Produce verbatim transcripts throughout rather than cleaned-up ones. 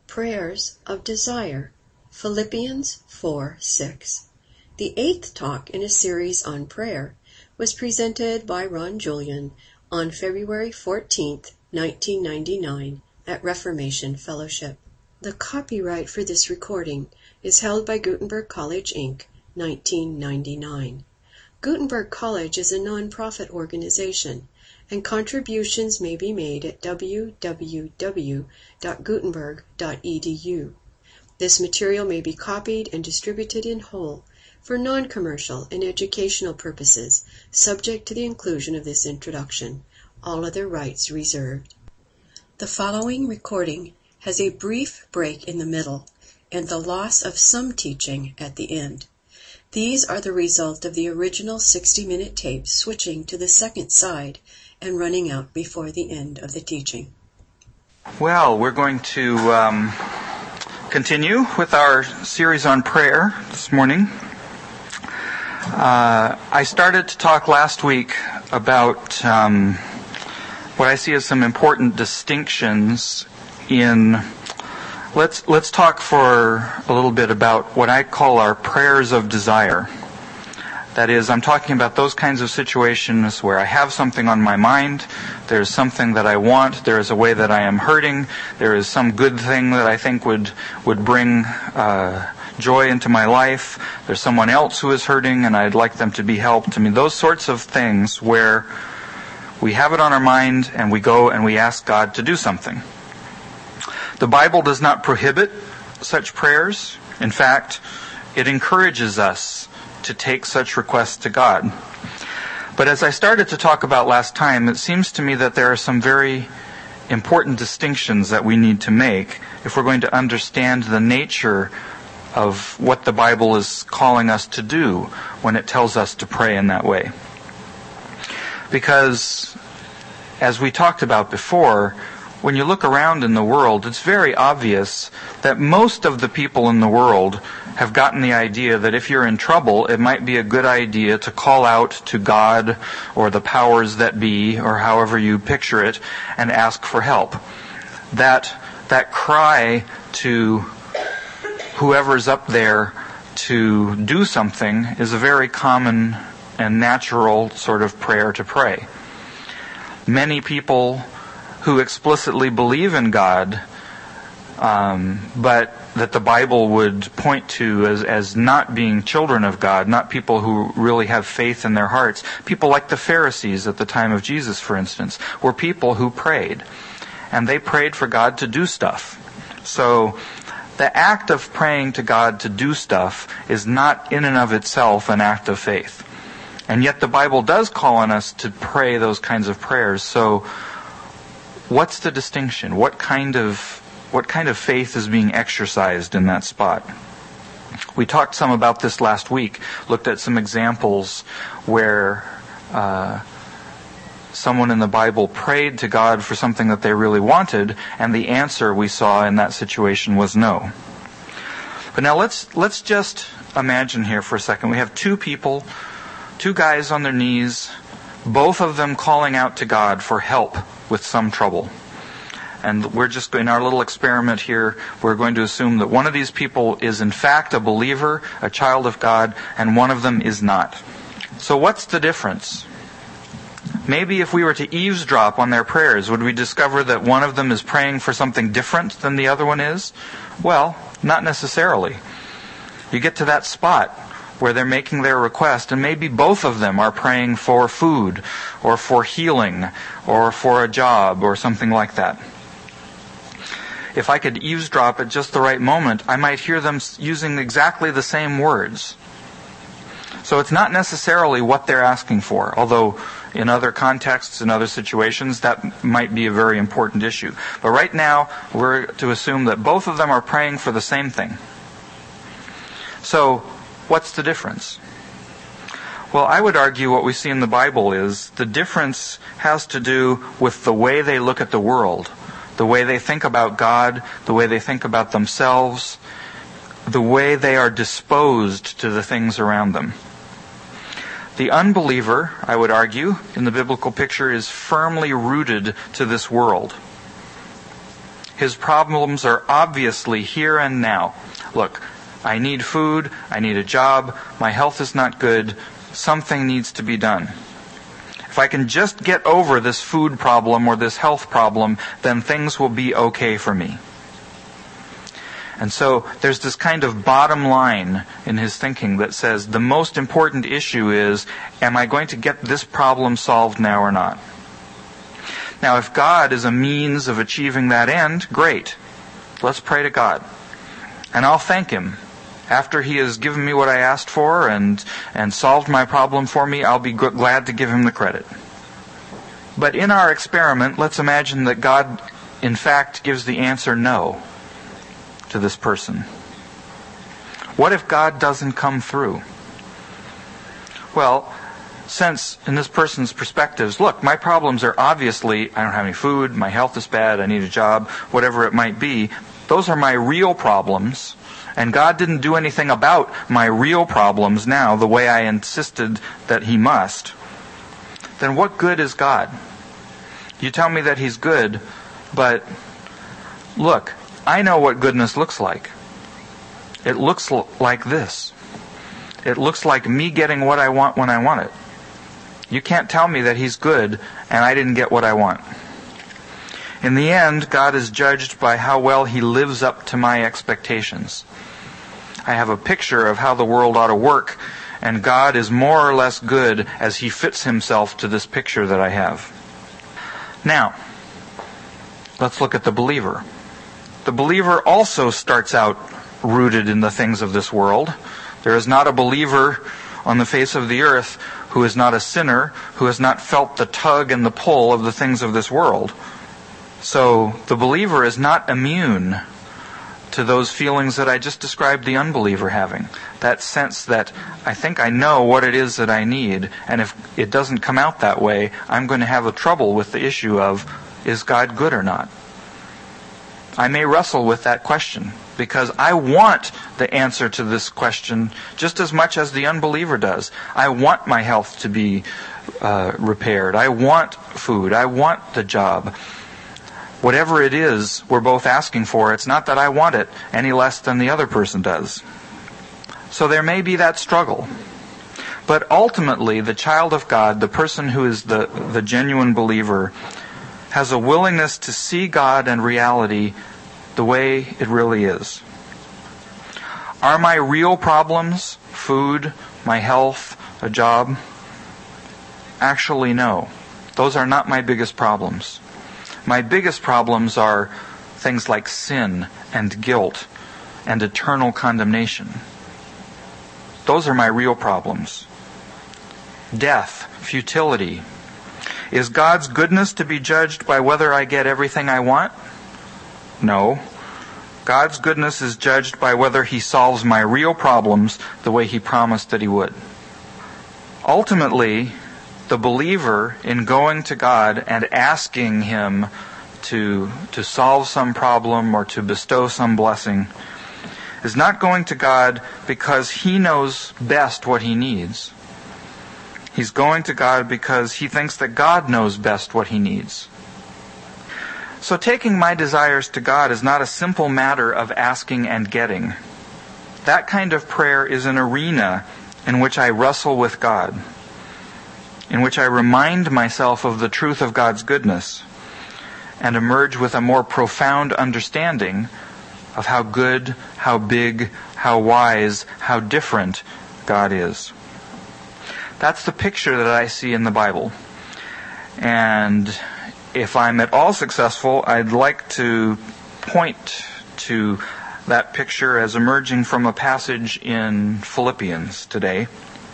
Prayers of Desire, Philippians four six. The eighth talk in a series on prayer was presented by Ron Julian on February fourteenth, nineteen ninety-nine at Reformation Fellowship. The copyright for this recording is held by Gutenberg College, Incorporated, nineteen ninety-nine. Gutenberg College is a non-profit organization, and contributions may be made at w w w dot gutenberg dot e d u. This material may be copied and distributed in whole for non-commercial and educational purposes, subject to the inclusion of this introduction. All other rights reserved. The following recording has a brief break in the middle and the loss of some teaching at the end. These are the result of the original sixty-minute tape switching to the second side and running out before the end of the teaching. Well, we're going to um, continue with our series on prayer this morning. Uh, I started to talk last week about um, what I see as some important distinctions in... Let's let's talk for a little bit about what I call our prayers of desire. That is, I'm talking about those kinds of situations where I have something on my mind, there's something that I want, there is a way that I am hurting, there is some good thing that I think would, would bring uh, joy into my life, there's someone else who is hurting and I'd like them to be helped. I mean, those sorts of things where we have it on our mind and we go and we ask God to do something. The Bible does not prohibit such prayers. In fact, it encourages us to take such requests to God. But as I started to talk about last time, it seems to me that there are some very important distinctions that we need to make if we're going to understand the nature of what the Bible is calling us to do when it tells us to pray in that way. Because, as we talked about before, when you look around in the world, it's very obvious that most of the people in the world have gotten the idea that if you're in trouble, it might be a good idea to call out to God or the powers that be, or however you picture it, and ask for help. That, that cry to whoever's up there to do something is a very common and natural sort of prayer to pray. Many people who explicitly believe in God, um, but that the Bible would point to as, as not being children of God, not people who really have faith in their hearts. People like the Pharisees at the time of Jesus, for instance, were people who prayed. And they prayed for God to do stuff. So the act of praying to God to do stuff is not in and of itself an act of faith. And yet the Bible does call on us to pray those kinds of prayers. So what's the distinction? What kind of what kind of faith is being exercised in that spot? We talked some about this last week, looked at some examples where uh, someone in the Bible prayed to God for something that they really wanted, and the answer we saw in that situation was no. But now let's let's just imagine here for a second. We have two people, two guys on their knees, both of them calling out to God for help with some trouble. And we're just, in our little experiment here, we're going to assume that one of these people is in fact a believer, a child of God, and one of them is not. So what's the difference? Maybe if we were to eavesdrop on their prayers, would we discover that one of them is praying for something different than the other one is? Well, not necessarily. You get to that spot where they're making their request, and maybe both of them are praying for food, or for healing, or for a job, or something like that. If I could eavesdrop at just the right moment, I might hear them using exactly the same words. So it's not necessarily what they're asking for, although in other contexts, in other situations, that might be a very important issue. But right now, we're to assume that both of them are praying for the same thing. So, what's the difference? Well, I would argue what we see in the Bible is the difference has to do with the way they look at the world, the way they think about God, the way they think about themselves, the way they are disposed to the things around them. The unbeliever, I would argue, in the biblical picture is firmly rooted to this world. His problems are obviously here and now. Look, I need food, I need a job, my health is not good, something needs to be done. If I can just get over this food problem or this health problem, then things will be okay for me. And so there's this kind of bottom line in his thinking that says the most important issue is, am I going to get this problem solved now or not? Now, if God is a means of achieving that end, great. Let's pray to God. And I'll thank Him. After He has given me what I asked for and, and solved my problem for me, I'll be g- glad to give Him the credit. But in our experiment, let's imagine that God, in fact, gives the answer no to this person. What if God doesn't come through? Well, since in this person's perspectives, look, my problems are obviously, I don't have any food, my health is bad, I need a job, whatever it might be, those are my real problems, and God didn't do anything about my real problems now the way I insisted that He must, then what good is God? You tell me that He's good, but look, I know what goodness looks like. It looks l- like this. It looks like me getting what I want when I want it. You can't tell me that He's good and I didn't get what I want. In the end, God is judged by how well He lives up to my expectations. I have a picture of how the world ought to work, and God is more or less good as He fits Himself to this picture that I have. Now, let's look at the believer. The believer also starts out rooted in the things of this world. There is not a believer on the face of the earth who is not a sinner, who has not felt the tug and the pull of the things of this world. So the believer is not immune to those feelings that I just described the unbeliever having. That sense that I think I know what it is that I need, and if it doesn't come out that way, I'm going to have a trouble with the issue of, is God good or not? I may wrestle with that question, because I want the answer to this question just as much as the unbeliever does. I want my health to be uh, repaired. I want food. I want the job. Whatever it is we're both asking for, it's not that I want it any less than the other person does. So there may be that struggle. But ultimately, the child of God, the person who is the, the genuine believer, has a willingness to see God and reality the way it really is. Are my real problems food, my health, a job? Actually, no. Those are not my biggest problems. My biggest problems are things like sin and guilt and eternal condemnation. Those are my real problems. Death, futility. Is God's goodness to be judged by whether I get everything I want? No. God's goodness is judged by whether He solves my real problems the way He promised that He would. Ultimately, the believer, in going to God and asking Him to, to solve some problem or to bestow some blessing, is not going to God because he knows best what he needs. He's going to God because he thinks that God knows best what he needs. So taking my desires to God is not a simple matter of asking and getting. That kind of prayer is an arena in which I wrestle with God, in which I remind myself of the truth of God's goodness, and emerge with a more profound understanding of how good, how big, how wise, how different God is. That's the picture that I see in the Bible. And if I'm at all successful, I'd like to point to that picture as emerging from a passage in Philippians today.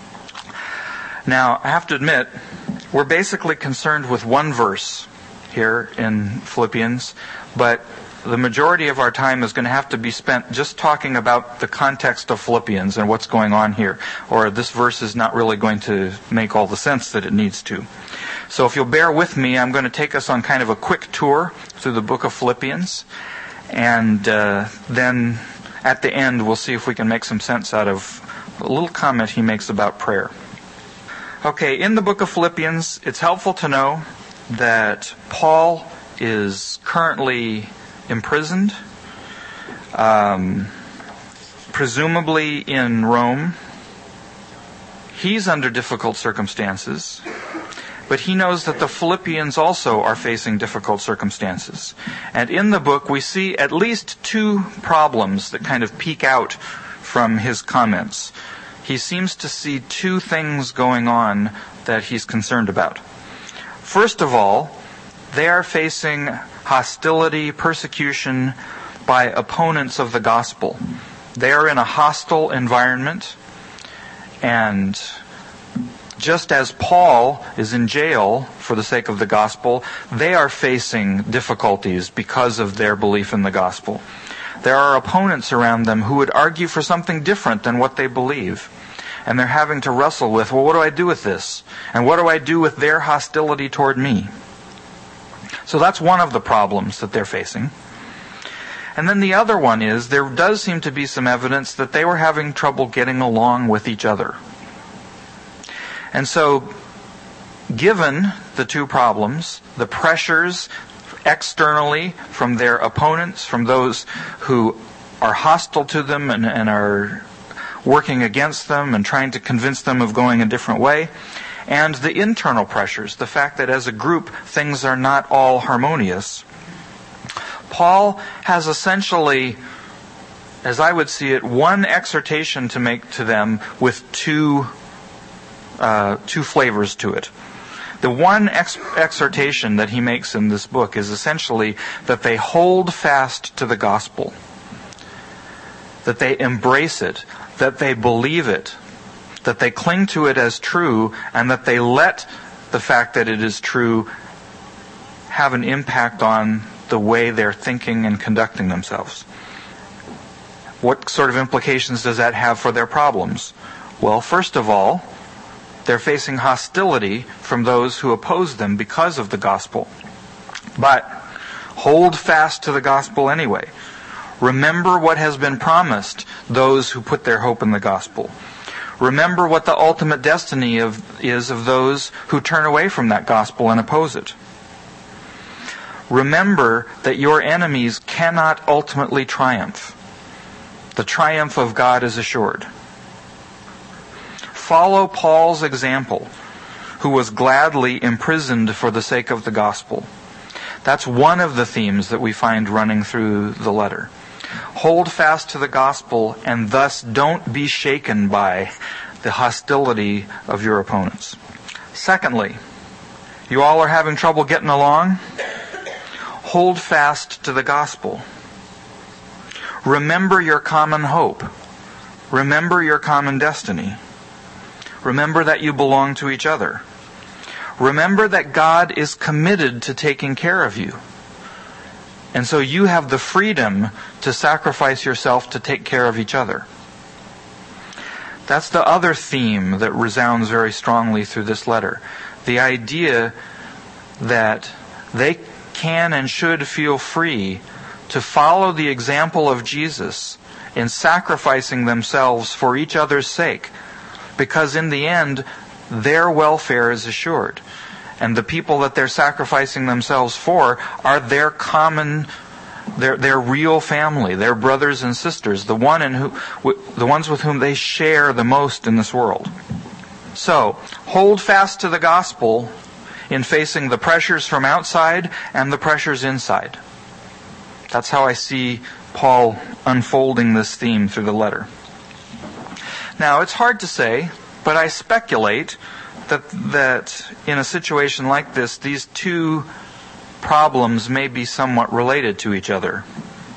Now, I have to admit, we're basically concerned with one verse here in Philippians, but the majority of our time is going to have to be spent just talking about the context of Philippians and what's going on here, or this verse is not really going to make all the sense that it needs to. So if you'll bear with me, I'm going to take us on kind of a quick tour through the book of Philippians, and uh, then at the end we'll see if we can make some sense out of a little comment he makes about prayer. Okay, in the book of Philippians, it's helpful to know that Paul is currently imprisoned, um, presumably in Rome. He's under difficult circumstances, but he knows that the Philippians also are facing difficult circumstances. And in the book, we see at least two problems that kind of peek out from his comments. He seems to see two things going on that he's concerned about. First of all, they are facing hostility, persecution by opponents of the gospel. They are in a hostile environment, and just as Paul is in jail for the sake of the gospel, they are facing difficulties because of their belief in the gospel. There are opponents around them who would argue for something different than what they believe. And they're having to wrestle with, well, what do I do with this? And what do I do with their hostility toward me? So that's one of the problems that they're facing. And then the other one is, there does seem to be some evidence that they were having trouble getting along with each other. And so, given the two problems, the pressures externally from their opponents, from those who are hostile to them and, and are working against them and trying to convince them of going a different way, and the internal pressures, the fact that as a group things are not all harmonious, Paul has essentially, as I would see it, one exhortation to make to them with two uh, two flavors to it. The one ex- exhortation that he makes in this book is essentially that they hold fast to the gospel, that they embrace it, that they believe it, that they cling to it as true, and that they let the fact that it is true have an impact on the way they're thinking and conducting themselves. What sort of implications does that have for their problems? Well, first of all, they're facing hostility from those who oppose them because of the gospel. But hold fast to the gospel anyway. Remember what has been promised those who put their hope in the gospel. Remember what the ultimate destiny of, is of those who turn away from that gospel and oppose it. Remember that your enemies cannot ultimately triumph. The triumph of God is assured. Follow Paul's example, who was gladly imprisoned for the sake of the gospel. That's one of the themes that we find running through the letter. Hold fast to the gospel, and thus don't be shaken by the hostility of your opponents. Secondly, you all are having trouble getting along? Hold fast to the gospel. Remember your common hope. Remember your common destiny. Remember that you belong to each other. Remember that God is committed to taking care of you. And so you have the freedom to sacrifice yourself to take care of each other. That's the other theme that resounds very strongly through this letter. The idea that they can and should feel free to follow the example of Jesus in sacrificing themselves for each other's sake, because in the end, their welfare is assured. And the people that they're sacrificing themselves for are their common, their their real family, their brothers and sisters, the one in who, the ones with whom they share the most in this world. So, hold fast to the gospel in facing the pressures from outside and the pressures inside. That's how I see Paul unfolding this theme through the letter. Now, it's hard to say, but I speculate that that in a situation like this, these two problems may be somewhat related to each other.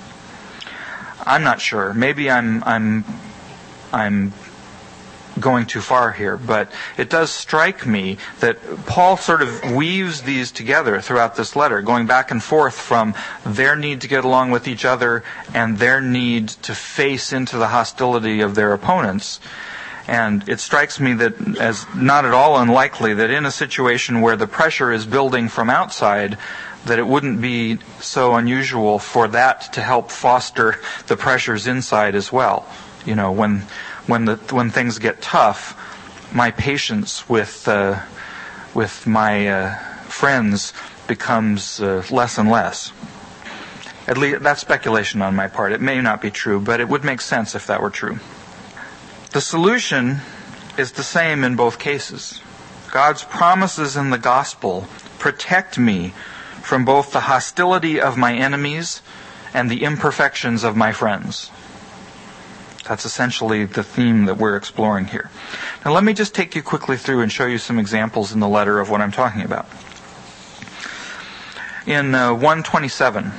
I'm not sure. Maybe I'm I'm I'm going too far here, but it does strike me that Paul sort of weaves these together throughout this letter, going back and forth from their need to get along with each other and their need to face into the hostility of their opponents. And it strikes me that as not at all unlikely that in a situation where the pressure is building from outside, that it wouldn't be so unusual for that to help foster the pressures inside as well. You know, when when the when things get tough, my patience with uh, with my uh, friends becomes uh, less and less. At least that's speculation on my part. It may not be true, but it would make sense if that were true. The solution is the same in both cases. God's promises in the gospel protect me from both the hostility of my enemies and the imperfections of my friends. That's essentially the theme that we're exploring here. Now let me just take you quickly through and show you some examples in the letter of what I'm talking about. In uh, one twenty-seven,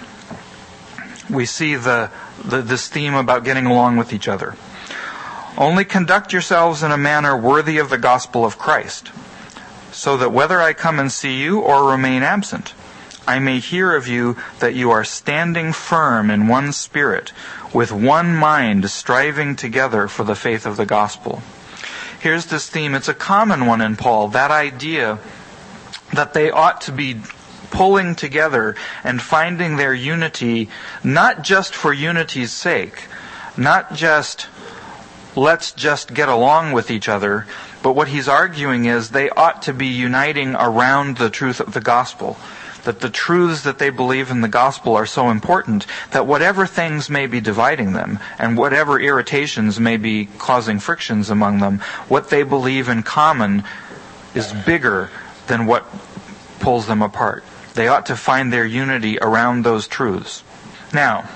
we see the, the this theme about getting along with each other. Only conduct yourselves in a manner worthy of the gospel of Christ, so that whether I come and see you or remain absent, I may hear of you that you are standing firm in one spirit, with one mind, striving together for the faith of the gospel. Here's this theme. It's a common one in Paul, that idea that they ought to be pulling together and finding their unity, not just for unity's sake, not just let's just get along with each other, but what he's arguing is they ought to be uniting around the truth of the gospel. That the truths that they believe in the gospel are so important that whatever things may be dividing them and whatever irritations may be causing frictions among them, what they believe in common is bigger than what pulls them apart. They ought to find their unity around those truths. Now,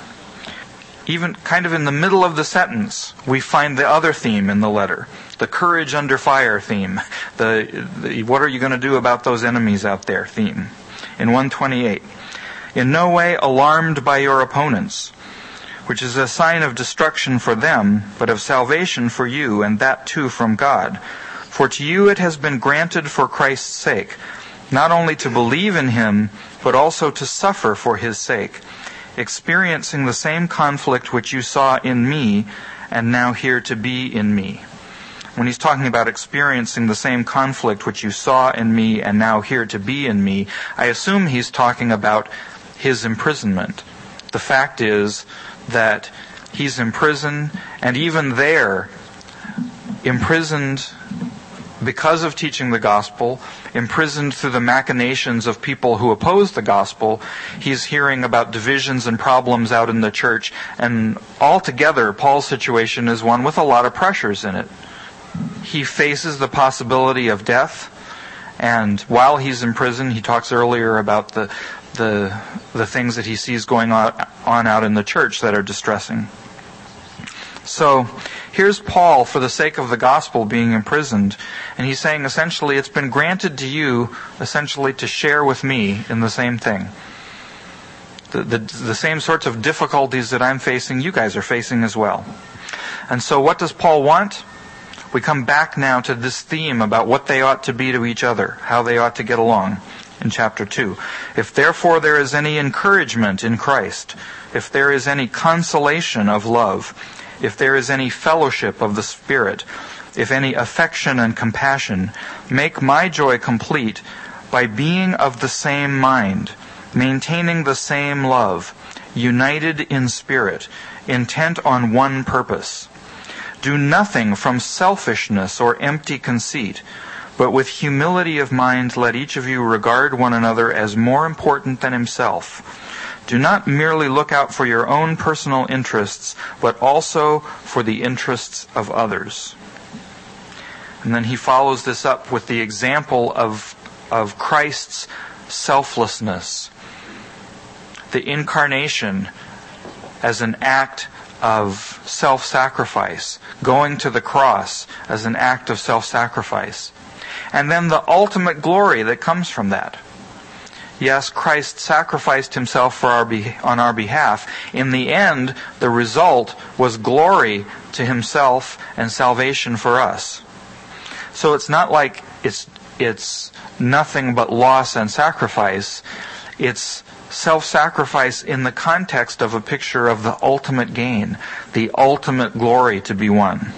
even kind of in the middle of the sentence, we find the other theme in the letter, the courage under fire theme, the, the what are you going to do about those enemies out there theme. In one twenty-eight, in no way alarmed by your opponents, which is a sign of destruction for them, but of salvation for you, and that too from God. For to you it has been granted for Christ's sake, not only to believe in Him, but also to suffer for His sake, experiencing the same conflict which you saw in me, and now hear to be in me. When he's talking about experiencing the same conflict which you saw in me and now hear to be in me, I assume he's talking about his imprisonment. The fact is that he's in prison, and even there, imprisoned because of teaching the gospel, imprisoned through the machinations of people who oppose the gospel. He's hearing about divisions and problems out in the church, and altogether, Paul's situation is one with a lot of pressures in it. He faces the possibility of death, and while he's in prison, he talks earlier about the the the things that he sees going on, on out in the church that are distressing. So here's Paul, for the sake of the gospel, being imprisoned, and he's saying essentially it's been granted to you essentially to share with me in the same thing. The, the, the same sorts of difficulties that I'm facing, you guys are facing as well. And so what does Paul want? We come back now to this theme about what they ought to be to each other, how they ought to get along in chapter two. If therefore there is any encouragement in Christ, if there is any consolation of love, if there is any fellowship of the Spirit, if any affection and compassion, make my joy complete by being of the same mind, maintaining the same love, united in spirit, intent on one purpose. Do nothing from selfishness or empty conceit, but with humility of mind let each of you regard one another as more important than himself. Do not merely look out for your own personal interests, but also for the interests of others. And then he follows this up with the example of, of Christ's selflessness. The incarnation as an act of self-sacrifice, going to the cross as an act of self-sacrifice. And then the ultimate glory that comes from that. Yes, Christ sacrificed himself for our be- on our behalf. In the end, the result was glory to himself and salvation for us. So it's not like it's it's nothing but loss and sacrifice. It's self-sacrifice in the context of a picture of the ultimate gain, the ultimate glory to be won.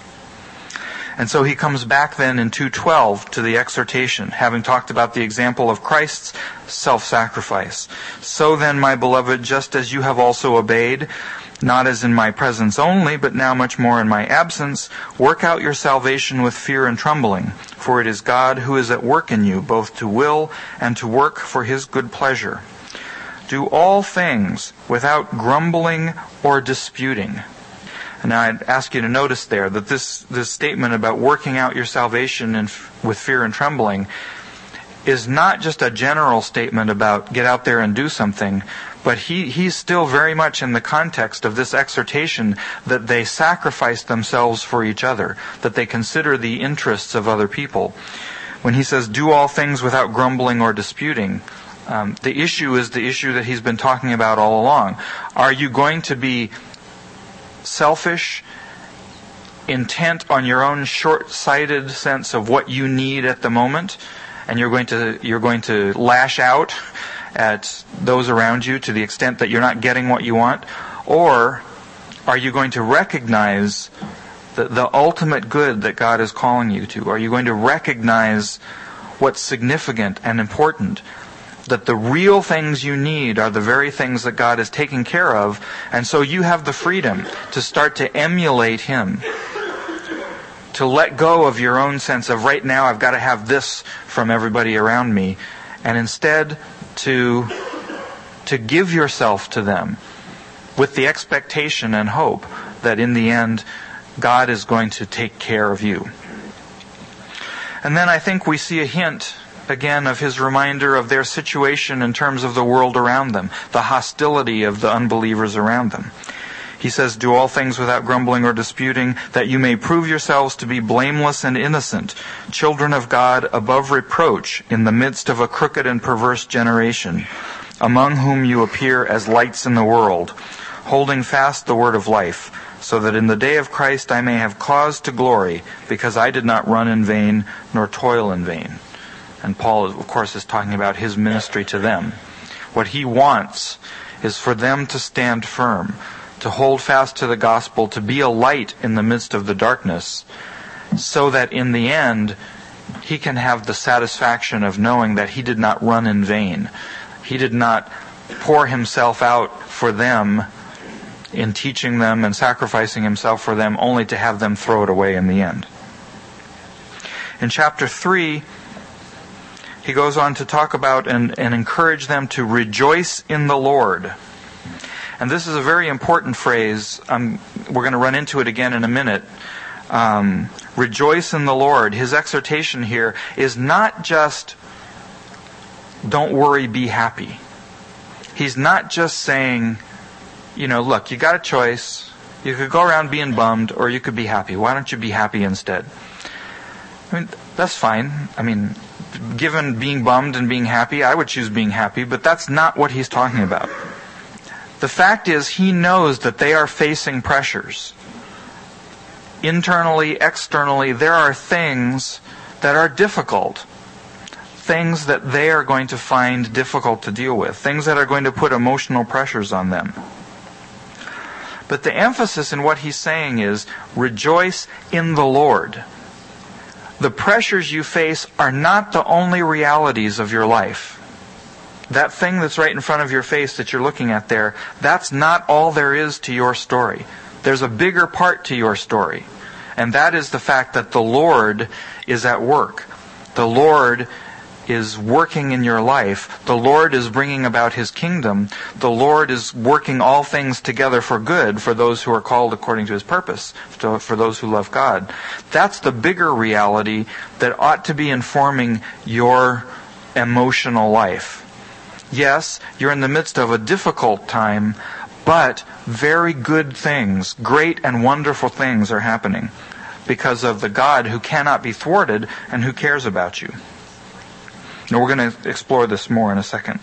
And so he comes back then in two twelve to the exhortation, having talked about the example of Christ's self-sacrifice. So then, my beloved, just as you have also obeyed, not as in my presence only, but now much more in my absence, work out your salvation with fear and trembling, for it is God who is at work in you, both to will and to work for his good pleasure. Do all things without grumbling or disputing. And now I'd ask you to notice there that this, this statement about working out your salvation in, with fear and trembling is not just a general statement about get out there and do something, but he, he's still very much in the context of this exhortation that they sacrifice themselves for each other, that they consider the interests of other people. When he says, do all things without grumbling or disputing, um, the issue is the issue that he's been talking about all along. Are you going to be selfish, intent on your own short-sighted sense of what you need at the moment, and you're going to you're going to lash out at those around you to the extent that you're not getting what you want? Or are you going to recognize the, the ultimate good that God is calling you to? Are you going to recognize what's significant and important? That the real things you need are the very things that God is taking care of, and so you have the freedom to start to emulate Him. To let go of your own sense of right now I've got to have this from everybody around me, and instead to to give yourself to them with the expectation and hope that in the end God is going to take care of you. And then I think we see a hint again of his reminder of their situation in terms of the world around them, the hostility of the unbelievers around them. He says, do all things without grumbling or disputing, that you may prove yourselves to be blameless and innocent, children of God above reproach in the midst of a crooked and perverse generation, among whom you appear as lights in the world, holding fast the word of life, so that in the day of Christ I may have cause to glory, because I did not run in vain, nor toil in vain. And Paul, of course, is talking about his ministry to them. What he wants is for them to stand firm, to hold fast to the gospel, to be a light in the midst of the darkness, so that in the end he can have the satisfaction of knowing that he did not run in vain. He did not pour himself out for them in teaching them and sacrificing himself for them, only to have them throw it away in the end. In chapter three, he goes on to talk about and, and encourage them to rejoice in the Lord. And this is a very important phrase. Um, we're going to run into it again in a minute. Um, rejoice in the Lord. His exhortation here is not just, don't worry, be happy. He's not just saying, you know, look, you got a choice. You could go around being bummed, or you could be happy. Why don't you be happy instead? I mean, that's fine. I mean, given being bummed and being happy, I would choose being happy, but that's not what he's talking about. The fact is, he knows that they are facing pressures. Internally, externally, there are things that are difficult. Things that they are going to find difficult to deal with. Things that are going to put emotional pressures on them. But the emphasis in what he's saying is, rejoice in the Lord. The pressures you face are not the only realities of your life. That thing that's right in front of your face that you're looking at there, that's not all there is to your story. There's a bigger part to your story. And that is the fact that the Lord is at work. The Lord is working in your life. The Lord is bringing about His kingdom. The Lord is working all things together for good for those who are called according to His purpose, for those who love God. That's the bigger reality that ought to be informing your emotional life. Yes, you're in the midst of a difficult time, but very good things, great and wonderful things are happening because of the God who cannot be thwarted and who cares about you. Now we're going to explore this more in a second.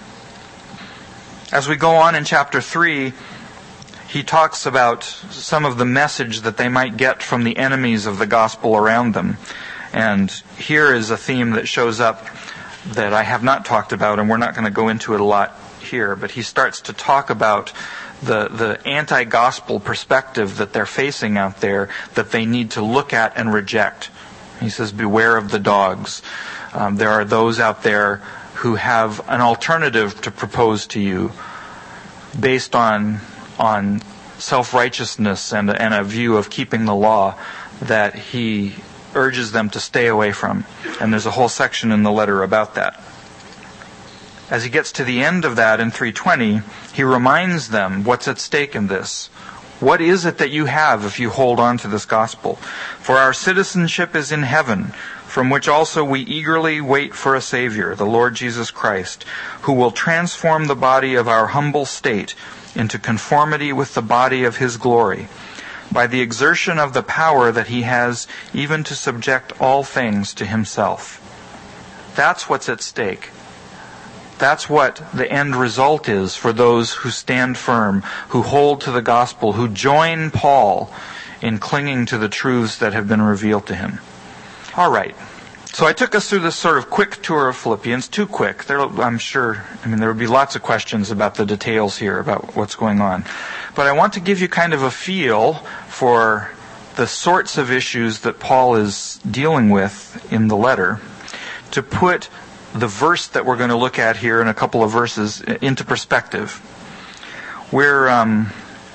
As we go on in chapter three, he talks about some of the message that they might get from the enemies of the gospel around them. And here is a theme that shows up that I have not talked about, and we're not going to go into it a lot here, but he starts to talk about the, the anti-gospel perspective that they're facing out there that they need to look at and reject. He says, beware of the dogs. Um, there are those out there who have an alternative to propose to you based on on self-righteousness and, and a view of keeping the law that he urges them to stay away from. And there's a whole section in the letter about that. as he gets to the end of that in three twenty, he reminds them what's at stake in this. What is it that you have if you hold on to this gospel? For our citizenship is in heaven, from which also we eagerly wait for a Savior, the Lord Jesus Christ, who will transform the body of our humble state into conformity with the body of His glory, by the exertion of the power that He has even to subject all things to Himself. That's what's at stake. That's what the end result is for those who stand firm, who hold to the gospel, who join Paul in clinging to the truths that have been revealed to him. All right. So I took us through this sort of quick tour of Philippians, too quick. There, I'm sure, I mean, there would be lots of questions about the details here, about what's going on. But I want to give you kind of a feel for the sorts of issues that Paul is dealing with in the letter, to put the verse that we're going to look at here in a couple of verses into perspective. We're um,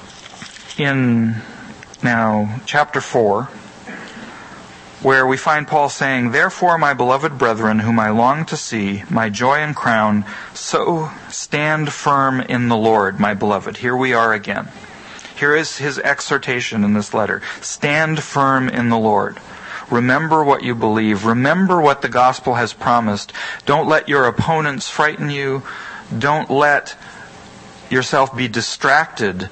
in now chapter four, where we find Paul saying, "Therefore, my beloved brethren, whom I long to see, my joy and crown, so stand firm in the Lord, my beloved." Here we are again. Here is his exhortation in this letter. Stand firm in the Lord. Remember what you believe. Remember what the gospel has promised. Don't let your opponents frighten you. Don't let yourself be distracted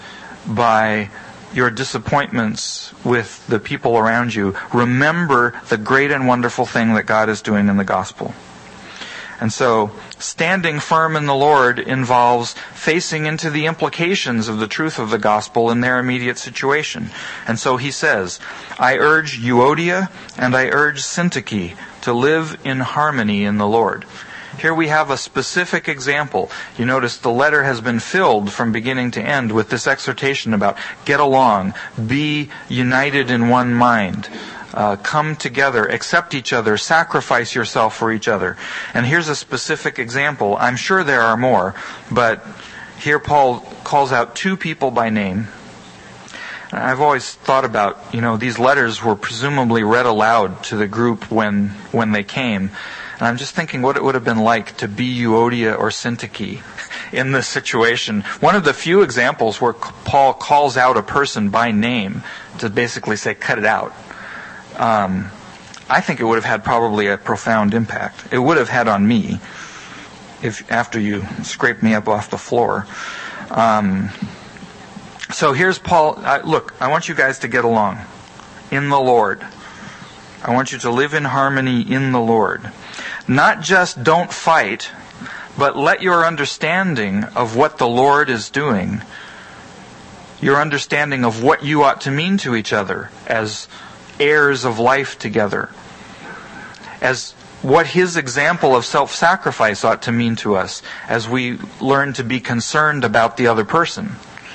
by your disappointments with the people around you. Remember the great and wonderful thing that God is doing in the gospel. And so, standing firm in the Lord involves facing into the implications of the truth of the gospel in their immediate situation. And so he says, "I urge Euodia and I urge Syntyche to live in harmony in the Lord." Here we have a specific example. You notice the letter has been filled from beginning to end with this exhortation about get along, be united in one mind. Uh, come together, accept each other, sacrifice yourself for each other. And here's a specific example. I'm sure there are more, but here Paul calls out two people by name. I've always thought about, you know, these letters were presumably read aloud to the group when when they came. And I'm just thinking what it would have been like to be Euodia or Syntyche in this situation. One of the few examples where Paul calls out a person by name to basically say, cut it out. Um, I think it would have had probably a profound impact. It would have had on me, if after you scraped me up off the floor. Um, so here's Paul. I, look, I want you guys to get along in the Lord. I want you to live in harmony in the Lord. Not just don't fight, but let your understanding of what the Lord is doing, your understanding of what you ought to mean to each other as heirs of life together, as what His example of self-sacrifice ought to mean to us as we learn to be concerned about the other person.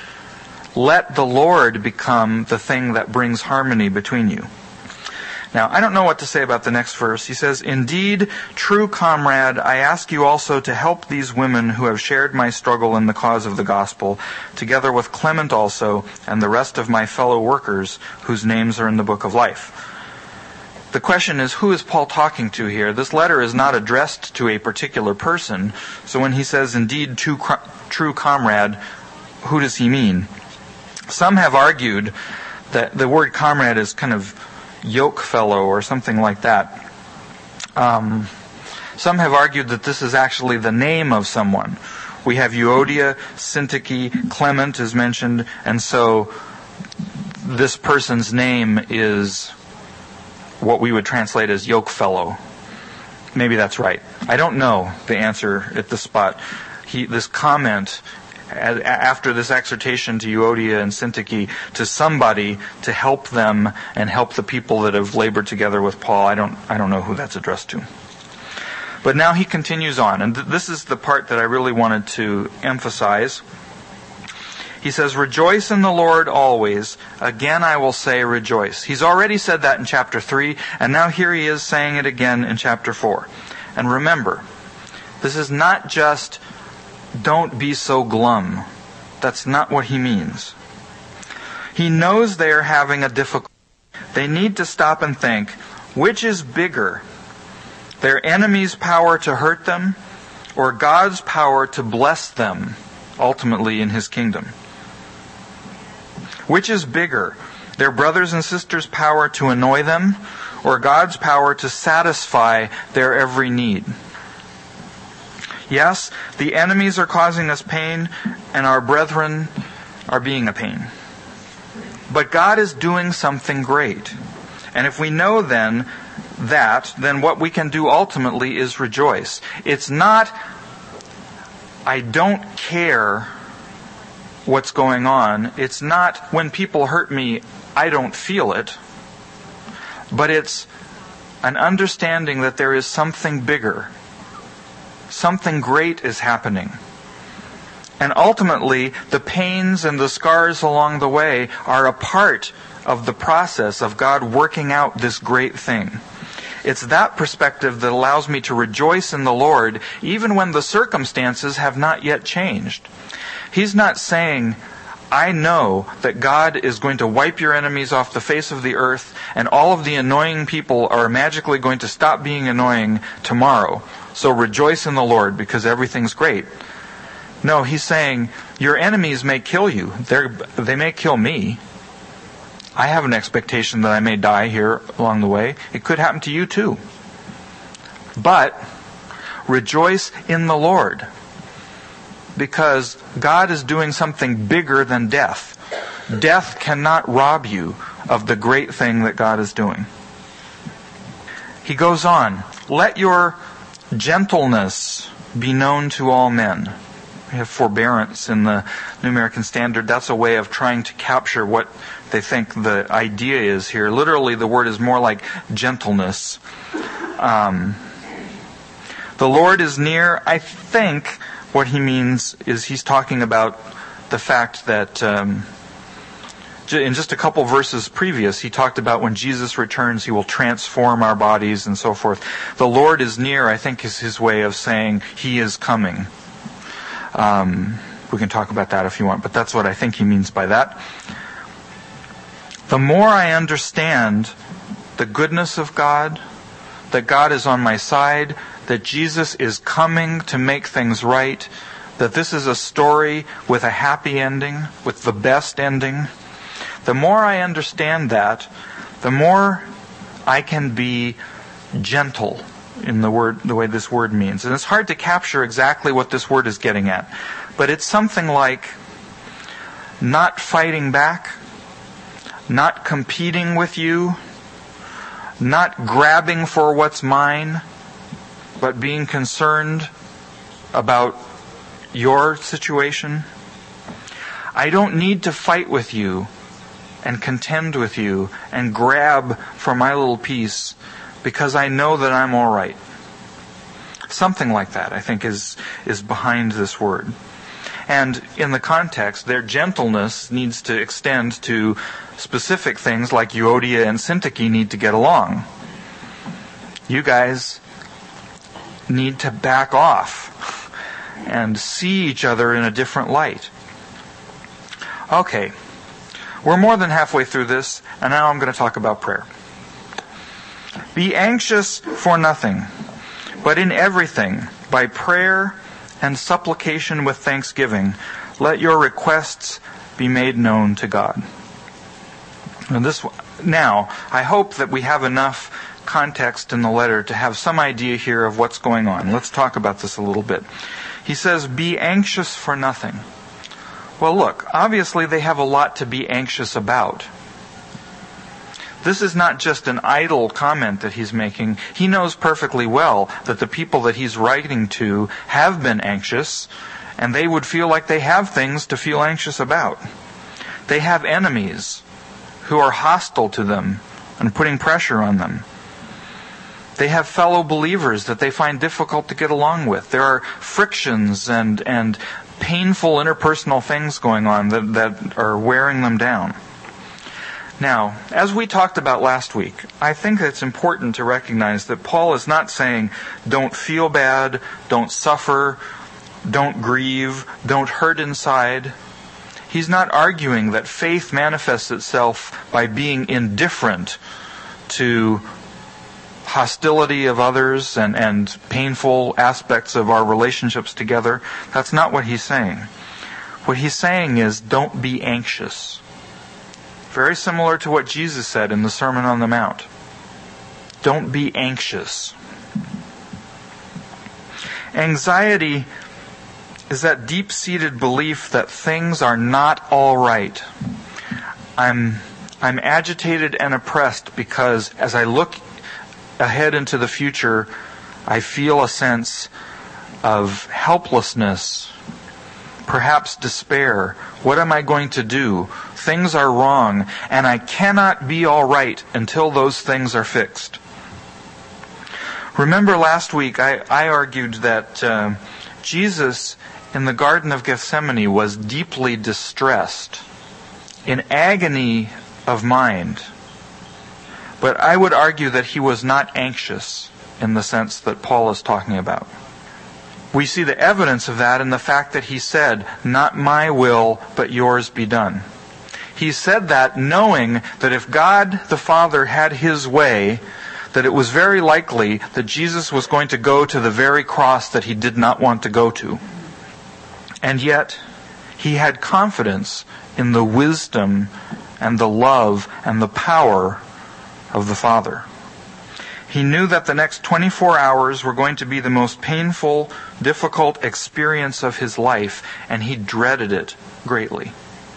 Let the Lord become the thing that brings harmony between you. Now, I don't know what to say about the next verse. He says, "Indeed, true comrade, I ask you also to help these women who have shared my struggle in the cause of the gospel, together with Clement also, and the rest of my fellow workers, whose names are in the book of life." The question is, who is Paul talking to here? This letter is not addressed to a particular person, so when he says, "Indeed, true, true comrade," who does he mean? Some have argued that the word comrade is kind of yoke fellow or something like that. Um, some have argued that this is actually the name of someone. We have Euodia, Syntyche, Clement is mentioned, and so this person's name is what we would translate as yoke fellow. Maybe that's right. I don't know the answer at this spot. He, this comment after this exhortation to Euodia and Syntyche to somebody to help them and help the people that have labored together with Paul. I don't I don't know who that's addressed to. But now he continues on, and th- this is the part that I really wanted to emphasize. He says, "Rejoice in the Lord always. Again I will say rejoice." He's already said that in chapter three, and now here he is saying it again in chapter four. And remember, this is not just don't be so glum. That's not what he means. He knows they are having a difficulty. They need to stop and think, which is bigger? Their enemy's power to hurt them, or God's power to bless them ultimately in His kingdom? Which is bigger, their brothers and sisters' power to annoy them, or God's power to satisfy their every need? Yes, the enemies are causing us pain, and our brethren are being a pain. But God is doing something great. And if we know then that, then what we can do ultimately is rejoice. It's not, I don't care what's going on. It's not, when people hurt me, I don't feel it. But it's an understanding that there is something bigger. Something great is happening. And ultimately, the pains and the scars along the way are a part of the process of God working out this great thing. It's that perspective that allows me to rejoice in the Lord even when the circumstances have not yet changed. He's not saying, I know that God is going to wipe your enemies off the face of the earth and all of the annoying people are magically going to stop being annoying tomorrow. So rejoice in the Lord because everything's great. No, He's saying, your enemies may kill you. They're, they may kill me. I have an expectation that I may die here along the way. It could happen to you too. But rejoice in the Lord, because God is doing something bigger than death. Death cannot rob you of the great thing that God is doing. He goes on, let your gentleness be known to all men. We have forbearance in the New American Standard. That's a way of trying to capture what they think the idea is here. Literally, the word is more like gentleness. Um, the Lord is near. I think what he means is he's talking about the fact that um, in just a couple verses previous, he talked about when Jesus returns, He will transform our bodies and so forth. The Lord is near, I think, is his way of saying He is coming. Um, we can talk about that if you want, but that's what I think he means by that. The more I understand the goodness of God, that God is on my side, that Jesus is coming to make things right, that this is a story with a happy ending, with the best ending, the more I understand that, the more I can be gentle in the word, the way this word means. And it's hard to capture exactly what this word is getting at. But it's something like not fighting back, not competing with you, not grabbing for what's mine, but being concerned about your situation. I don't need to fight with you and contend with you and grab for my little piece because I know that I'm all right. Something like that, I think, is is behind this word. And in the context, their gentleness needs to extend to specific things like Euodia and Syntyche need to get along. You guys need to back off and see each other in a different light. Okay, we're more than halfway through this, and now I'm going to talk about prayer. Be anxious for nothing, but in everything, by prayer and supplication with thanksgiving, let your requests be made known to God. And this, now, I hope that we have enough context in the letter to have some idea here of what's going on. Let's talk about this a little bit. He says, be anxious for nothing. Well, look, obviously they have a lot to be anxious about. This is not just an idle comment that he's making. He knows perfectly well that the people that he's writing to have been anxious, and they would feel like they have things to feel anxious about. They have enemies who are hostile to them and putting pressure on them. They have fellow believers that they find difficult to get along with. There are frictions and and painful interpersonal things going on that, that are wearing them down. Now, as we talked about last week, I think it's important to recognize that Paul is not saying, don't feel bad, don't suffer, don't grieve, don't hurt inside. He's not arguing that faith manifests itself by being indifferent to hostility of others and, and painful aspects of our relationships together. That's not what he's saying. What he's saying is, don't be anxious. Very similar to what Jesus said in the Sermon on the Mount. Don't be anxious. Anxiety is that deep-seated belief that things are not all right. I'm, I'm agitated and oppressed because as I look ahead into the future, I feel a sense of helplessness, perhaps despair. What am I going to do? Things are wrong, and I cannot be all right until those things are fixed. Remember last week I, I argued that uh, Jesus in the Garden of Gethsemane was deeply distressed, in agony of mind. But I would argue that he was not anxious in the sense that Paul is talking about. We see the evidence of that in the fact that he said, "Not my will, but yours be done." He said that knowing that if God the Father had his way, that it was very likely that Jesus was going to go to the very cross that he did not want to go to. And yet, he had confidence in the wisdom and the love and the power of the Father. He knew that the next twenty-four hours were going to be the most painful, difficult experience of his life, and he dreaded it greatly.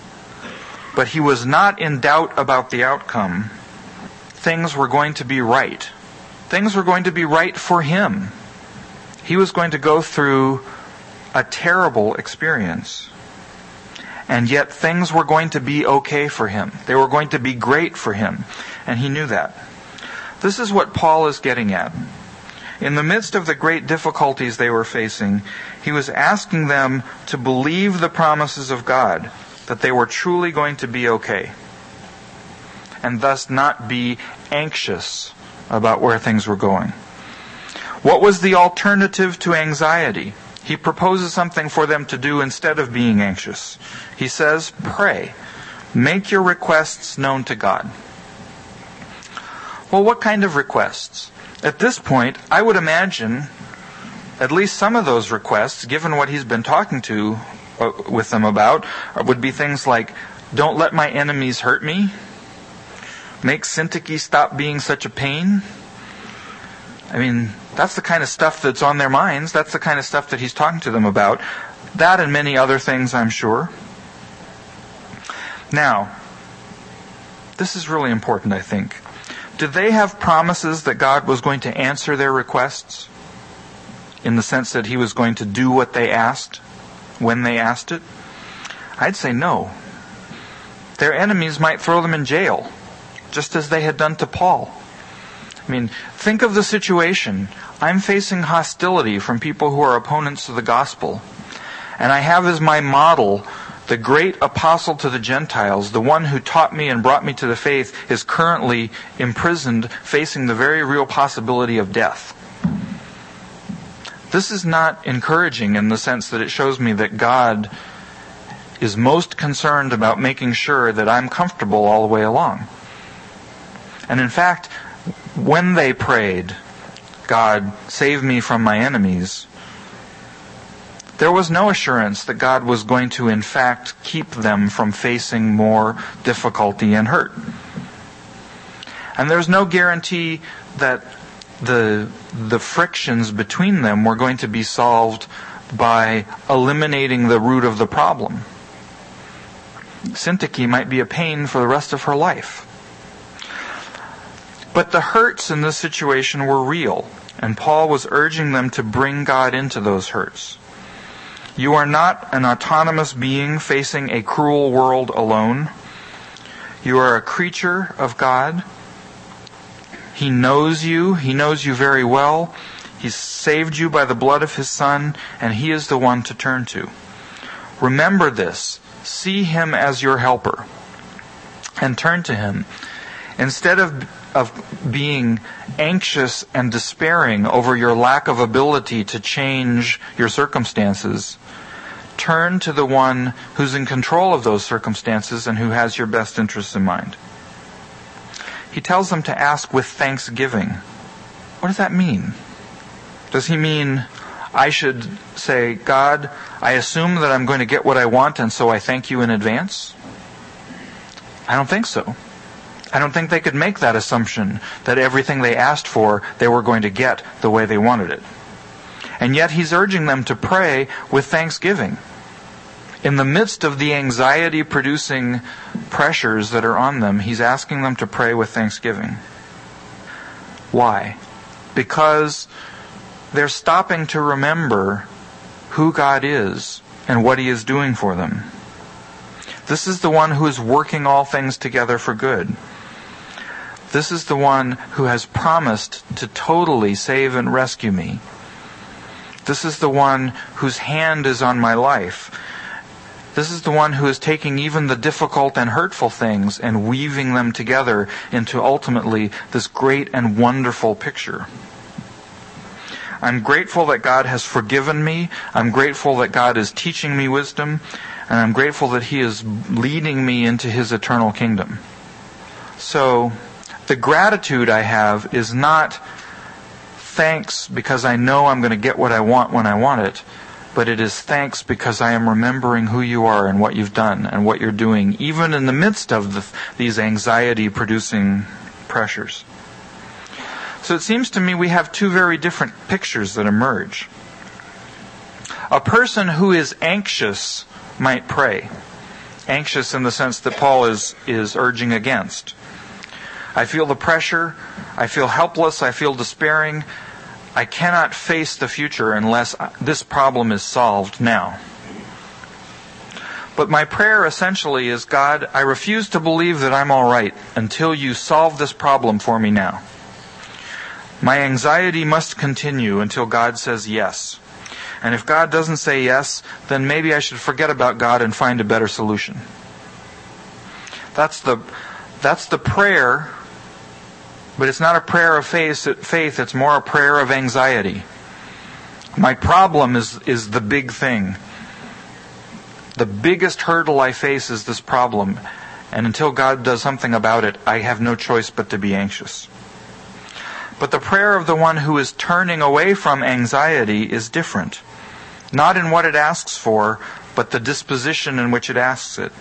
But he was not in doubt about the outcome. Things were going to be right. Things were going to be right for him. He was going to go through a terrible experience. And yet things were going to be okay for him. They were going to be great for him. And he knew that. This is what Paul is getting at. In the midst of the great difficulties they were facing, he was asking them to believe the promises of God, that they were truly going to be okay, and thus not be anxious about where things were going. What was the alternative to anxiety? He proposes something for them to do instead of being anxious. He says, pray. Make your requests known to God. Well, what kind of requests? At this point, I would imagine at least some of those requests, given what he's been talking to uh, with them about, would be things like, don't let my enemies hurt me. Make Syntyche stop being such a pain. I mean, that's the kind of stuff that's on their minds. That's the kind of stuff that he's talking to them about. That and many other things, I'm sure. Now, this is really important, I think. Did they have promises that God was going to answer their requests? In the sense that he was going to do what they asked, when they asked it? I'd say no. Their enemies might throw them in jail, just as they had done to Paul. I mean, think of the situation. I'm facing hostility from people who are opponents of the gospel. And I have as my model the great apostle to the Gentiles, the one who taught me and brought me to the faith, is currently imprisoned, facing the very real possibility of death. This is not encouraging in the sense that it shows me that God is most concerned about making sure that I'm comfortable all the way along. And in fact, when they prayed, God, save me from my enemies, there was no assurance that God was going to in fact keep them from facing more difficulty and hurt. And there's no guarantee that the the frictions between them were going to be solved by eliminating the root of the problem. Syntyche might be a pain for the rest of her life. But the hurts in this situation were real, and Paul was urging them to bring God into those hurts. You are not an autonomous being facing a cruel world alone. You are a creature of God. He knows you. He knows you very well. He's saved you by the blood of His Son, and He is the one to turn to. Remember this. See Him as your helper, and turn to Him. Instead of, of being anxious and despairing over your lack of ability to change your circumstances, turn to the one who's in control of those circumstances and who has your best interests in mind. He tells them to ask with thanksgiving. what does that mean? Does he mean I should say, God, I assume that I'm going to get what I want, and so I thank you in advance? I don't think so. I don't think they could make that assumption that everything they asked for, they were going to get the way they wanted it. And yet he's urging them to pray with thanksgiving. In the midst of the anxiety-producing pressures that are on them, he's asking them to pray with thanksgiving. Why? Because they're stopping to remember who God is and what he is doing for them. This is the one who is working all things together for good. This is the one who has promised to totally save and rescue me. This is the one whose hand is on my life. This is the one who is taking even the difficult and hurtful things and weaving them together into ultimately this great and wonderful picture. I'm grateful that God has forgiven me. I'm grateful that God is teaching me wisdom. And I'm grateful that he is leading me into his eternal kingdom. So, the gratitude I have is not thanks because I know I'm going to get what I want when I want it, but it is thanks because I am remembering who you are and what you've done and what you're doing, even in the midst of the, these anxiety-producing pressures. So it seems to me we have two very different pictures that emerge. A person who is anxious might pray. Anxious in the sense that Paul is, is urging against. I feel the pressure. I feel helpless. I feel despairing. I cannot face the future unless this problem is solved now. But my prayer essentially is, God, I refuse to believe that I'm all right until you solve this problem for me now. My anxiety must continue until God says yes. And if God doesn't say yes, then maybe I should forget about God and find a better solution. That's the, that's the prayer. But it's not a prayer of faith, faith, it's more a prayer of anxiety. My problem is, is the big thing. The biggest hurdle I face is this problem. And until God does something about it, I have no choice but to be anxious. But the prayer of the one who is turning away from anxiety is different. Not in what it asks for, but the disposition in which it asks it.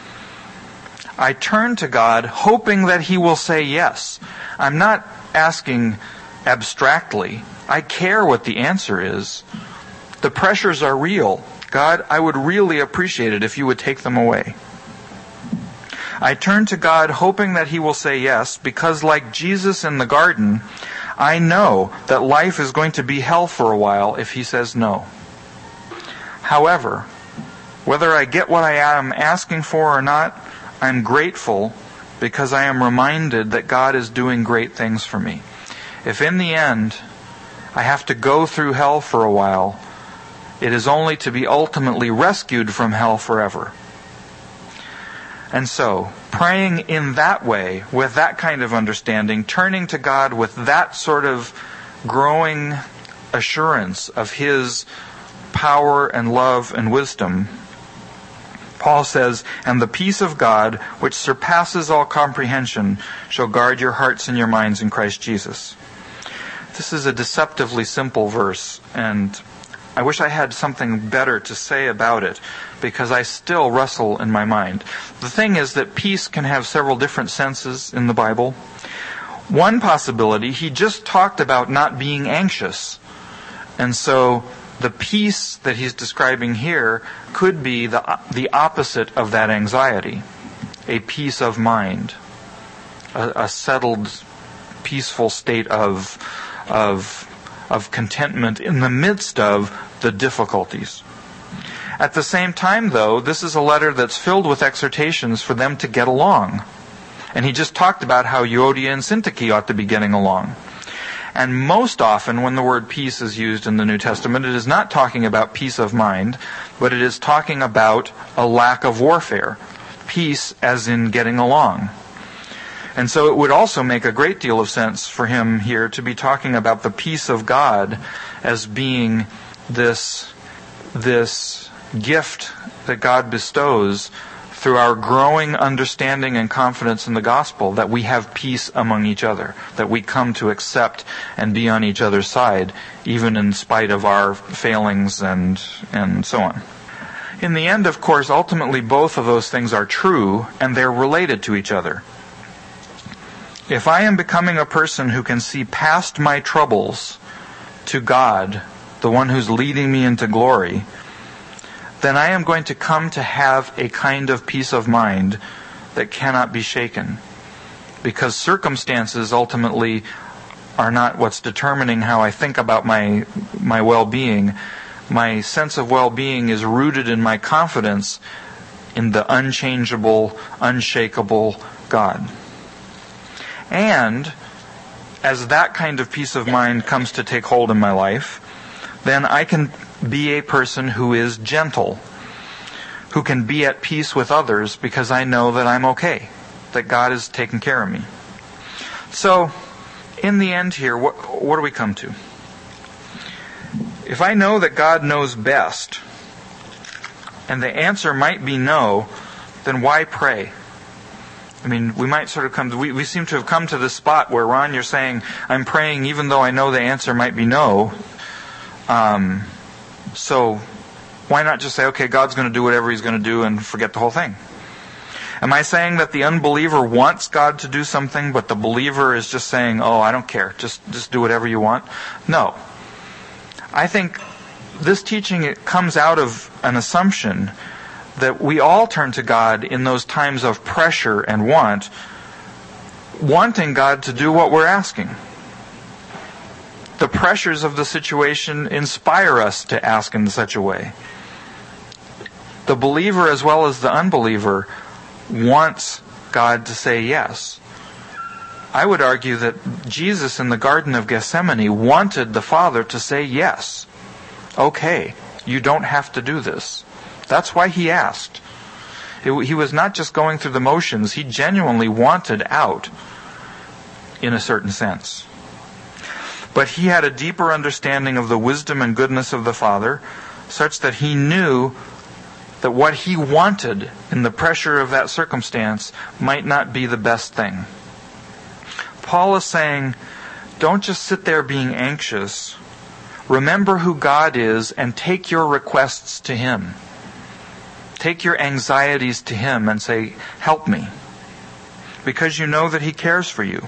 I turn to God hoping that he will say yes. I'm not asking abstractly. I care what the answer is. The pressures are real. God, I would really appreciate it if you would take them away. I turn to God hoping that he will say yes, because like Jesus in the garden, I know that life is going to be hell for a while if he says no. However, whether I get what I am asking for or not, I'm grateful because I am reminded that God is doing great things for me. If in the end I have to go through hell for a while, it is only to be ultimately rescued from hell forever. And so, praying in that way, with that kind of understanding, turning to God with that sort of growing assurance of his power and love and wisdom, Paul says, and the peace of God, which surpasses all comprehension, shall guard your hearts and your minds in Christ Jesus. This is a deceptively simple verse, and I wish I had something better to say about it, because I still wrestle in my mind. The thing is that peace can have several different senses in the Bible. One possibility, he just talked about not being anxious. And so the peace that he's describing here could be the the opposite of that anxiety. A peace of mind. A, a settled, peaceful state of, of, of contentment in the midst of the difficulties. At the same time, though, this is a letter that's filled with exhortations for them to get along. And he just talked about how Euodia and Syntyche ought to be getting along. And most often when the word peace is used in the New Testament, it is not talking about peace of mind, but it is talking about a lack of warfare. Peace as in getting along. And so it would also make a great deal of sense for him here to be talking about the peace of God as being this, this gift that God bestows through our growing understanding and confidence in the gospel, that we have peace among each other, that we come to accept and be on each other's side, even in spite of our failings and and so on. In the end, of course, ultimately both of those things are true, and they're related to each other. If I am becoming a person who can see past my troubles to God, the one who's leading me into glory, then I am going to come to have a kind of peace of mind that cannot be shaken. Because circumstances ultimately are not what's determining how I think about my my well-being. My sense of well-being is rooted in my confidence in the unchangeable, unshakable God. And as that kind of peace of mind comes to take hold in my life, then I can be a person who is gentle, who can be at peace with others because I know that I'm okay, that God is taking care of me. So, in the end here, what, what do we come to? If I know that God knows best, and the answer might be no, then why pray? I mean, we might sort of come to, we, we seem to have come to this spot where, Ron, you're saying, I'm praying even though I know the answer might be no. Um, so, why not just say, okay, God's going to do whatever He's going to do and forget the whole thing? Am I saying that the unbeliever wants God to do something, but the believer is just saying, oh, I don't care, just, just do whatever you want? No. I think this teaching, it comes out of an assumption that we all turn to God in those times of pressure and want, wanting God to do what we're asking. The pressures of the situation inspire us to ask in such a way. The believer as well as the unbeliever wants God to say yes. I would argue that Jesus in the Garden of Gethsemane wanted the Father to say yes. Okay, you don't have to do this. That's why He asked. It, he was not just going through the motions. He genuinely wanted out, in a certain sense. But He had a deeper understanding of the wisdom and goodness of the Father, such that He knew that what He wanted in the pressure of that circumstance might not be the best thing. Paul is saying, don't just sit there being anxious. Remember who God is and take your requests to Him. Take your anxieties to Him and say, help me. Because you know that He cares for you.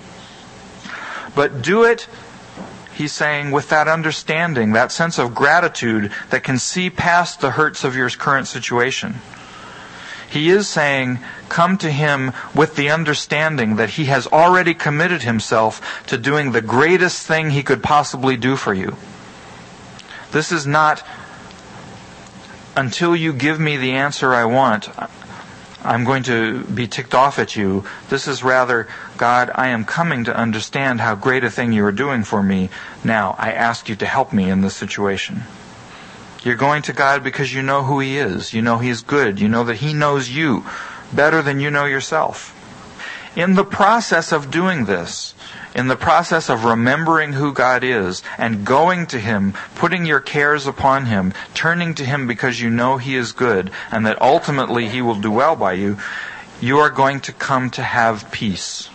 But do it, he's saying, with that understanding, that sense of gratitude that can see past the hurts of your current situation. He is saying, come to Him with the understanding that He has already committed Himself to doing the greatest thing He could possibly do for you. This is not, until you give me the answer I want, I'm going to be ticked off at you. This is rather, God, I am coming to understand how great a thing you are doing for me. Now, I ask you to help me in this situation. You're going to God because you know who He is. You know He is good. You know that He knows you better than you know yourself. In the process of doing this, in the process of remembering who God is and going to Him, putting your cares upon Him, turning to Him because you know He is good and that ultimately He will do well by you, you are going to come to have peace.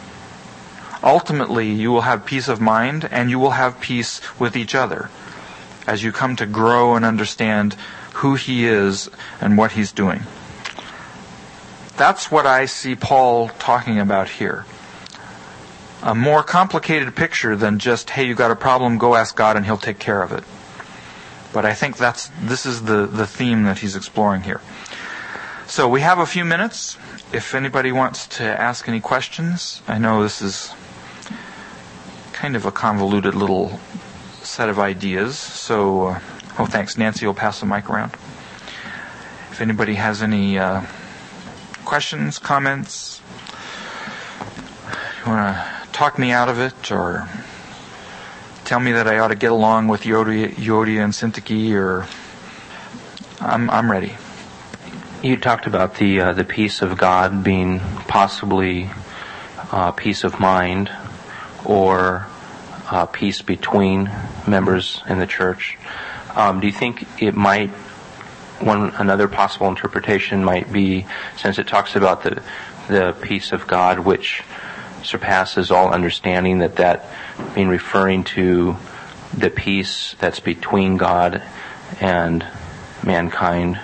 Ultimately, you will have peace of mind and you will have peace with each other as you come to grow and understand who He is and what He's doing. That's what I see Paul talking about here. A more complicated picture than just, hey, you got a problem, go ask God and He'll take care of it. But I think that's this is the, the theme that he's exploring here. So we have a few minutes. If anybody wants to ask any questions, I know this is kind of a convoluted little set of ideas. So, uh, oh, thanks. Nancy will pass the mic around. If anybody has any uh, questions, comments, you want to talk me out of it, or tell me that I ought to get along with Euodia, Euodia and Syntyche, or I'm I'm ready. You talked about the uh, the peace of God being possibly uh, peace of mind, or uh, peace between members in the church. Um, do you think it might one another possible interpretation might be, since it talks about the the peace of God which surpasses all understanding, that that being referring to the peace that's between God and mankind.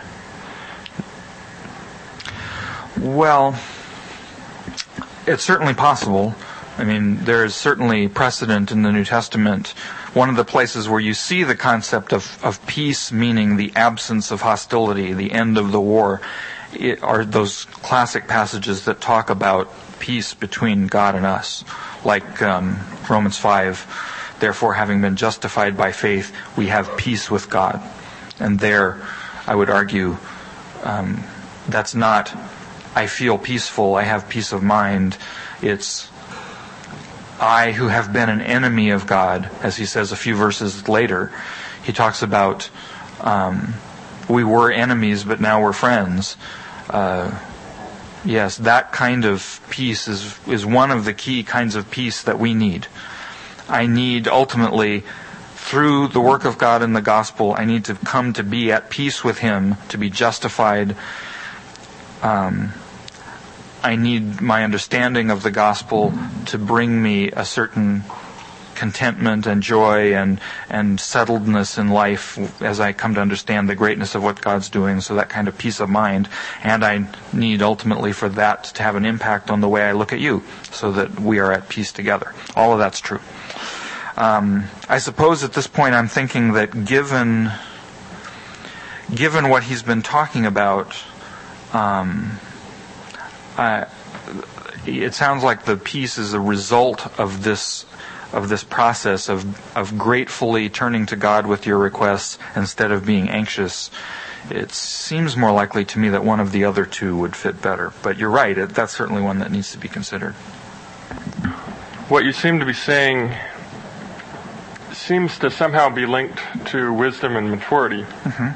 Well, it's certainly possible. I mean, there is certainly precedent in the New Testament. One of the places where you see the concept of, of peace, meaning the absence of hostility, the end of the war, it, are those classic passages that talk about peace between God and us. Like um, Romans five, therefore having been justified by faith, we have peace with God. And there, I would argue, um, that's not, I feel peaceful, I have peace of mind. It's, I who have been an enemy of God, as he says a few verses later. He talks about, um, we were enemies, but now we're friends. Uh, yes, that kind of peace is, is one of the key kinds of peace that we need. I need ultimately, through the work of God in the gospel, I need to come to be at peace with Him, to be justified. Um, I need my understanding of the gospel to bring me a certain contentment and joy and, and settledness in life as I come to understand the greatness of what God's doing, so that kind of peace of mind. And I need ultimately for that to have an impact on the way I look at you, so that we are at peace together. All of that's true. Um, I suppose at this point I'm thinking that given given what he's been talking about, um, I, it sounds like the peace is a result of this of this process of of gratefully turning to God with your requests instead of being anxious. It seems more likely to me that one of the other two would fit better. But you're right, it, that's certainly one that needs to be considered. What you seem to be saying seems to somehow be linked to wisdom and maturity. Mm-hmm.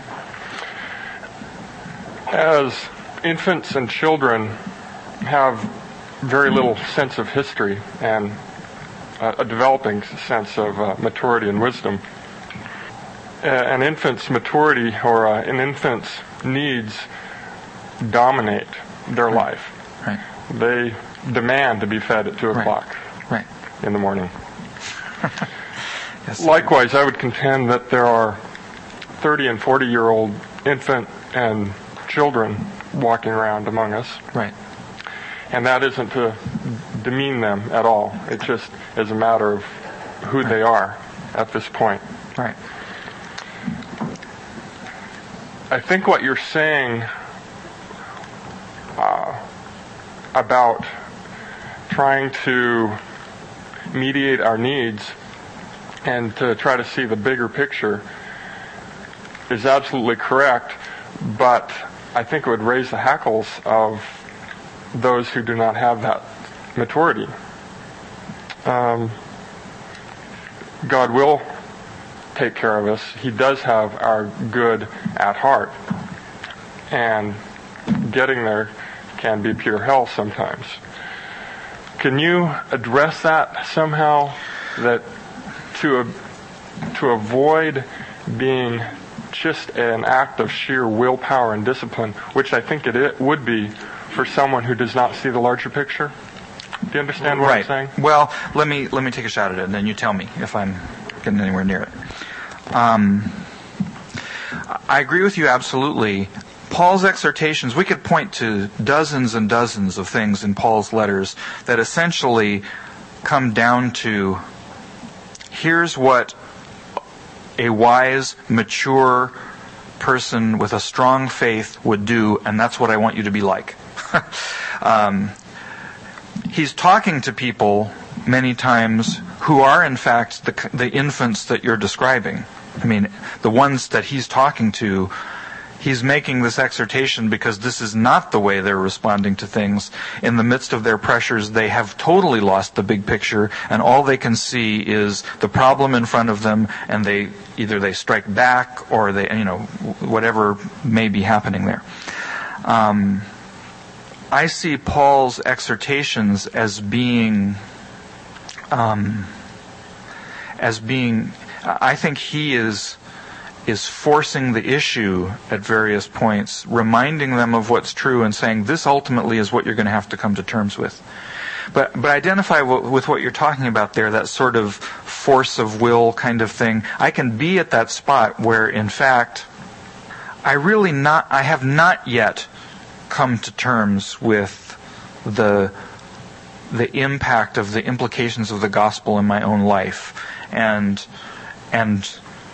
As infants and children have very little sense of history and uh, a developing sense of uh, maturity and wisdom. Uh, an infant's maturity or uh, an infant's needs dominate their right. life. Right. They demand to be fed at two right. o'clock right. in the morning. Yes. Likewise, I would contend that there are thirty and forty year old infant and children walking around among us. Right. And that isn't to demean them at all. It just is a matter of who right. they are at this point. Right. I think what you're saying uh, about trying to mediate our needs and to try to see the bigger picture is absolutely correct, but I think it would raise the hackles of those who do not have that maturity. Um, God will take care of us. He does have our good at heart. And getting there can be pure hell sometimes. Can you address that somehow? That to, to avoid being just an act of sheer willpower and discipline, which I think it, it would be for someone who does not see the larger picture? Do you understand what right. I'm saying? Well, let me let me take a shot at it, and then you tell me if I'm getting anywhere near it. Um, I agree with you absolutely. Paul's exhortations, we could point to dozens and dozens of things in Paul's letters that essentially come down to, here's what a wise, mature person with a strong faith would do, and that's what I want you to be like. um, he's talking to people many times who are in fact the, the infants that you're describing. I mean, the ones that he's talking to, he's making this exhortation because this is not the way they're responding to things. In the midst of their pressures, they have totally lost the big picture, and all they can see is the problem in front of them, and they either they strike back or they, you know, whatever may be happening there. Um, I see Paul's exhortations as being, um, as being, I think he is is forcing the issue at various points, reminding them of what's true and saying, this ultimately is what you're going to have to come to terms with. But but identify w- with what you're talking about there, that sort of force of will kind of thing. I can be at that spot where, in fact, I really not, I have not yet come to terms with the the impact of the implications of the gospel in my own life. And and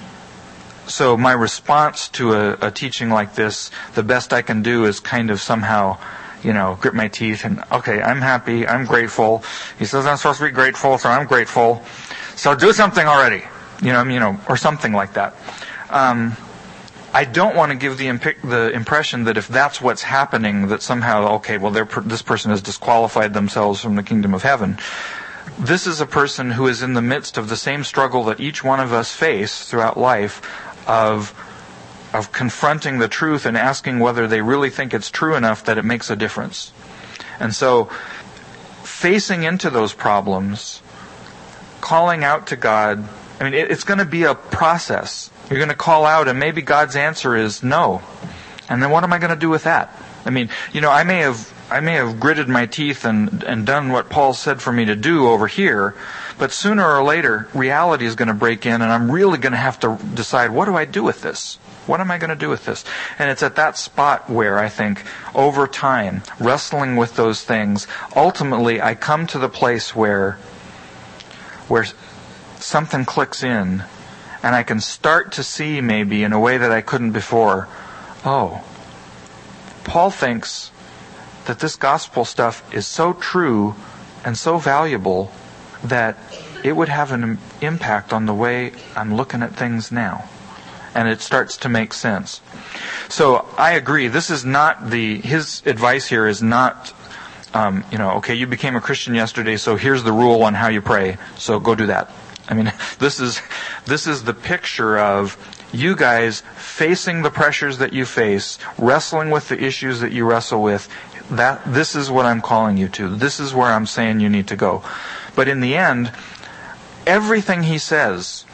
so my response to a, a teaching like this, the best I can do is kind of somehow, you know, grit my teeth and, okay, I'm happy, I'm grateful. He says I'm supposed to be grateful, so I'm grateful. So do something already, you know, you know, or something like that. Um, I don't want to give the imp- the impression that if that's what's happening, that somehow, okay, well, they're, this person has disqualified themselves from the kingdom of heaven. This is a person who is in the midst of the same struggle that each one of us face throughout life, of of confronting the truth and asking whether they really think it's true enough that it makes a difference. And so, facing into those problems, calling out to God, I mean, it, it's going to be a process. You're going to call out, and maybe God's answer is no. And then what am I going to do with that? I mean, you know, I may have I may have gritted my teeth and, and done what Paul said for me to do over here, but sooner or later, reality is going to break in, and I'm really going to have to decide, what do I do with this? What am I going to do with this? And it's at that spot where I think, over time, wrestling with those things, ultimately I come to the place where, where something clicks in, and I can start to see, maybe in a way that I couldn't before, oh, Paul thinks that this gospel stuff is so true and so valuable that it would have an impact on the way I'm looking at things now. And it starts to make sense. So I agree. This is not the, his advice here is not, um, you know, okay, you became a Christian yesterday, so here's the rule on how you pray, so go do that. I mean, this is, this is the picture of you guys facing the pressures that you face, wrestling with the issues that you wrestle with. That, this is what I'm calling you to. This is where I'm saying you need to go. But in the end, everything he says,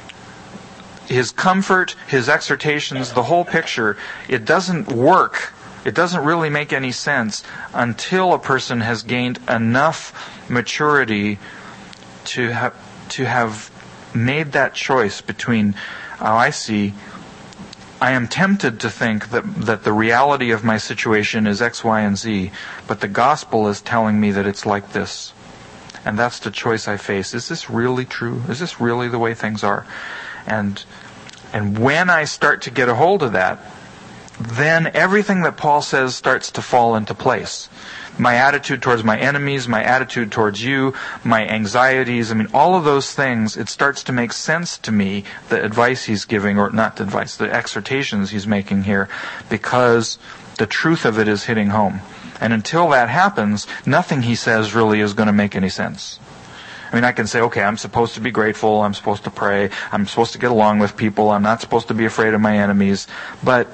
his comfort, his exhortations, the whole picture, it doesn't work. It doesn't really make any sense until a person has gained enough maturity to have to have made that choice between, oh, I see, I am tempted to think that that the reality of my situation is X, Y, and Z, but the gospel is telling me that it's like this. And that's the choice I face. Is this really true? Is this really the way things are? And and when I start to get a hold of that, then everything that Paul says starts to fall into place. My attitude towards my enemies, my attitude towards you, my anxieties, I mean, all of those things, it starts to make sense to me, the advice he's giving, or not the advice, the exhortations he's making here, because the truth of it is hitting home. And until that happens, nothing he says really is going to make any sense. I mean, I can say, okay, I'm supposed to be grateful, I'm supposed to pray, I'm supposed to get along with people, I'm not supposed to be afraid of my enemies, but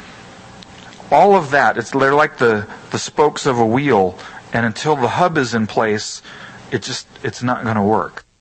all of that, it's they're like the, the spokes of a wheel, and until the hub is in place, it just it's not going to work.